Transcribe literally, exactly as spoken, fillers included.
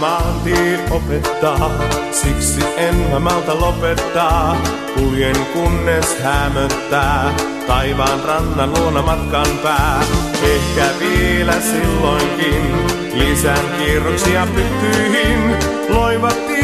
maantie opettaa, siksi en mä malta lopettaa. Kuljen kunnes hämöttää, taivaan rannan luona matkan pää. Ehkä vielä silloinkin lisään kierroksia pyttyihin, loivat